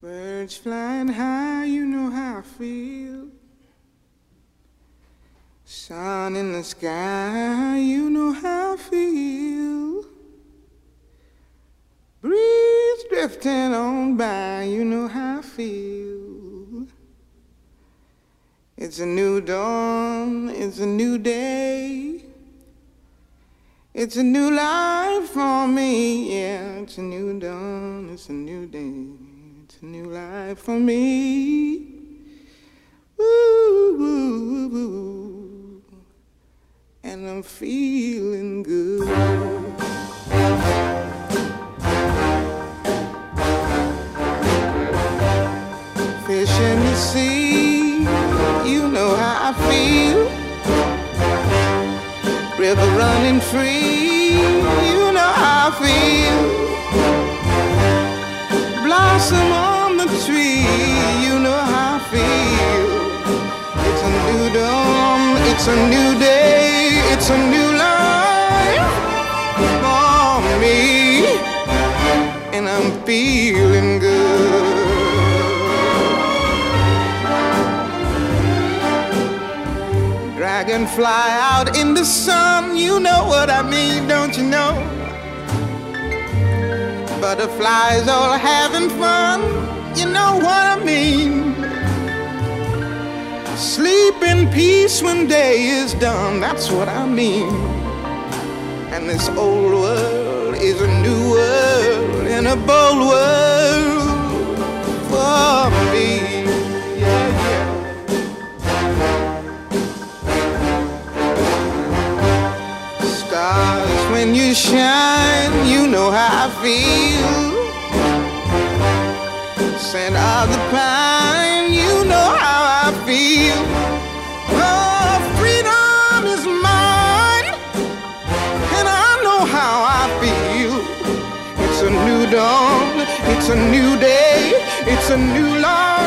Birds flying high, you know how I feel. Sun in the sky, you know how I feel. Breeze drifting on by, you know how I feel. It's a new dawn, it's a new day. It's a new life for me, yeah. It's a new dawn, it's a new day. It's a new life for me. Woo, woo, woo. And I'm feeling good. Fish in the sea, you know how I feel. River running free, you know how I feel. Blossom on the tree, you know how I feel. It's a new dawn, it's a new day, it's a new life for me, and I'm feeling good. Dragonfly out in the sun, you know what I mean, don't you know? Butterflies all having fun, you know what I mean. Sleep in peace when day is done, that's what I mean. And this old world is a new world and a bold world for me. Yeah, yeah. Stars, when you shine, you know how I feel. Scent of the pine, you know how I feel. Oh, freedom is mine, and I know how I feel. It's a new dawn, it's a new day, it's a new life